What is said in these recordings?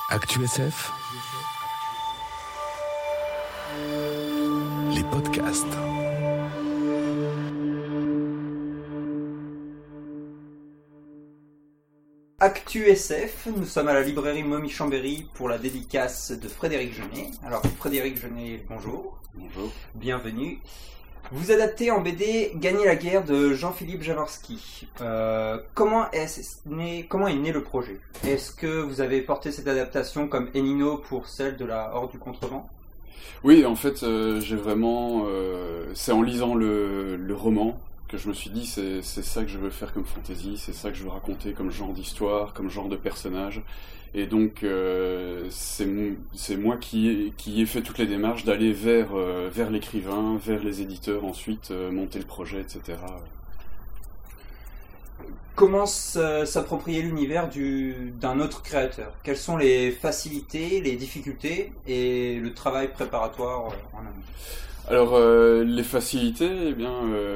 Actu SF, les podcasts. Actu SF, nous sommes à la librairie Momy-Chambéry pour la dédicace de Frédéric Genet. Alors Frédéric Genet, bonjour. Bonjour. Bienvenue. Vous adaptez en BD Gagner la guerre de Jean-Philippe Jaworski. Comment est né le projet? Est-ce que vous avez porté cette adaptation comme Enino pour celle de la Horde du Contrevent? Oui, en fait, j'ai vraiment... c'est en lisant le roman que je me suis dit c'est ça que je veux faire comme fantasy, c'est ça que je veux raconter comme genre d'histoire, comme genre de personnage. Et donc c'est moi qui ai fait toutes les démarches d'aller vers l'écrivain, vers les éditeurs, ensuite monter le projet, etc. Comment s'approprier l'univers d'un autre créateur? Quelles sont les facilités, les difficultés et le travail préparatoire en amont? Alors les facilités, eh bien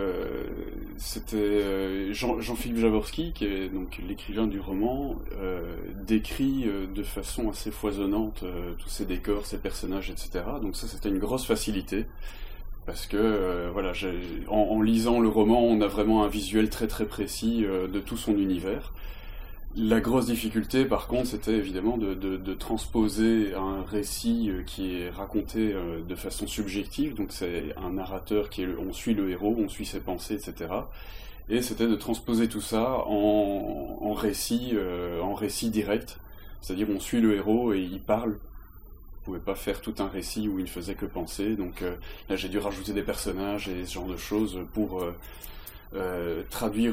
c'était Jean-Philippe Jaworski, qui est donc l'écrivain du roman, décrit de façon assez foisonnante tous ces décors, ces personnages, etc. Donc ça, c'était une grosse facilité, parce que voilà, en lisant le roman, on a vraiment un visuel très très précis de tout son univers. La grosse difficulté, par contre, c'était évidemment de transposer un récit qui est raconté de façon subjective, donc c'est un narrateur on suit le héros, on suit ses pensées, etc. Et c'était de transposer tout ça en récit direct, c'est-à-dire on suit le héros et il parle. On pouvait pas faire tout un récit où il ne faisait que penser, donc là j'ai dû rajouter des personnages et ce genre de choses pour traduire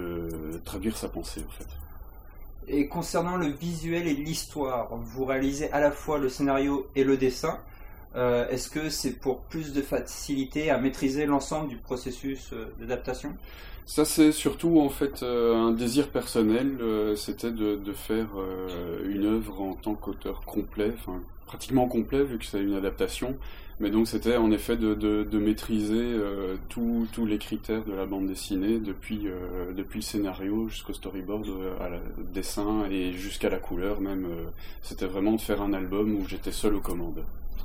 sa pensée, en fait. Et concernant le visuel et l'histoire, vous réalisez à la fois le scénario et le dessin. Est-ce que c'est pour plus de facilité à maîtriser l'ensemble du processus d'adaptation? Ça, c'est surtout en fait un désir personnel, c'était de faire une œuvre en tant qu'auteur complet, enfin pratiquement complet vu que c'est une adaptation, mais donc c'était en effet de maîtriser tous les critères de la bande dessinée, depuis le scénario jusqu'au storyboard, à la dessin et jusqu'à la couleur même. C'était vraiment de faire un album où j'étais seul aux commandes.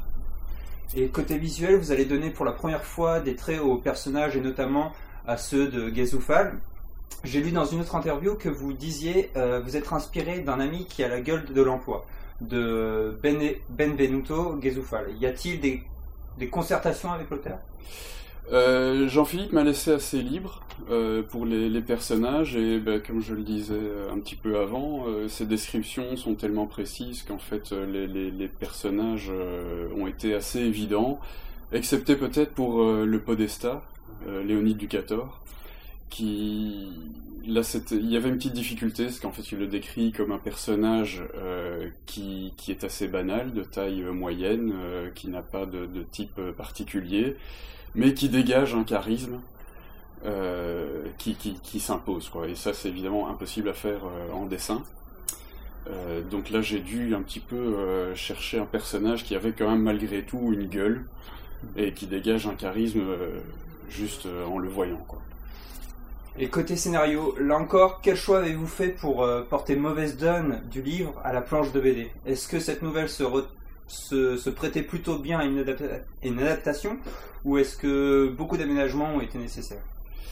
Et côté visuel, vous allez donner pour la première fois des traits aux personnages et notamment à ceux de Gezufal. J'ai lu dans une autre interview que vous disiez vous être inspiré d'un ami qui a la gueule de l'emploi, de Benvenuto Gezufal. Y a-t-il des concertations avec l'auteur? Jean-Philippe m'a laissé assez libre pour les personnages et comme je le disais un petit peu avant, ces descriptions sont tellement précises qu'en fait les personnages ont été assez évidents, excepté peut-être pour le podestat, Léonide Ducator, il y avait une petite difficulté, parce qu'en fait il le décrit comme un personnage qui est assez banal, de taille moyenne, qui n'a pas de type particulier, mais qui dégage un charisme qui s'impose, quoi. Et ça, c'est évidemment impossible à faire en dessin. Donc là, j'ai dû un petit peu chercher un personnage qui avait quand même malgré tout une gueule et qui dégage un charisme juste en le voyant, quoi. Et côté scénario, là encore, quel choix avez-vous fait pour porter Mauvaise Donne du livre à la planche de BD? Est-ce que cette nouvelle se prêtait plutôt bien à une adaptation, ou est-ce que beaucoup d'aménagements ont été nécessaires?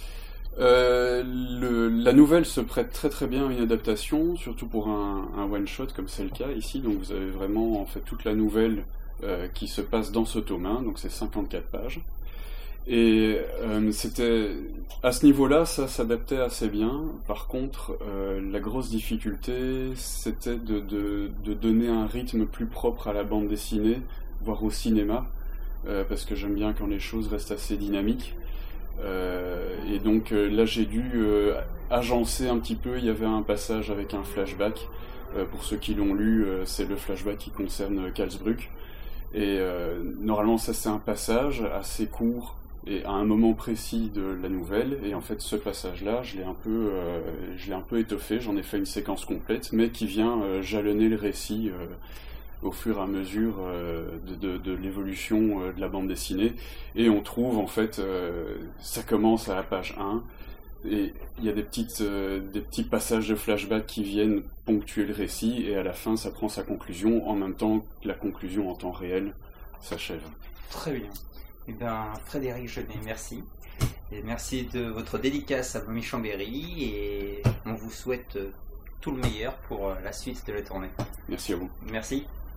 La nouvelle se prête très très bien à une adaptation, surtout pour un one-shot comme c'est le cas ici. Donc vous avez vraiment en fait toute la nouvelle qui se passe dans ce tome 1, donc c'est 54 pages. Et c'était à ce niveau-là, ça s'adaptait assez bien. Par contre, la grosse difficulté, c'était de donner un rythme plus propre à la bande dessinée, voire au cinéma, parce que j'aime bien quand les choses restent assez dynamiques. Et donc là, j'ai dû agencer un petit peu. Il y avait un passage avec un flashback. Pour ceux qui l'ont lu, c'est le flashback qui concerne Kalsbruck. Et normalement, ça c'est un passage assez court et à un moment précis de la nouvelle, et en fait ce passage-là, je l'ai un peu étoffé, j'en ai fait une séquence complète, mais qui vient jalonner le récit au fur et à mesure de l'évolution de la bande dessinée, et on trouve en fait, ça commence à la page 1, Et il y a des petits passages de flashback qui viennent ponctuer le récit, et à la fin, ça prend sa conclusion, en même temps que la conclusion en temps réel s'achève. Très bien. Eh bien, Frédéric Genet, merci. Et merci de votre dédicace à Mommy Chambéry, et on vous souhaite tout le meilleur pour la suite de la tournée. Merci à vous. Merci.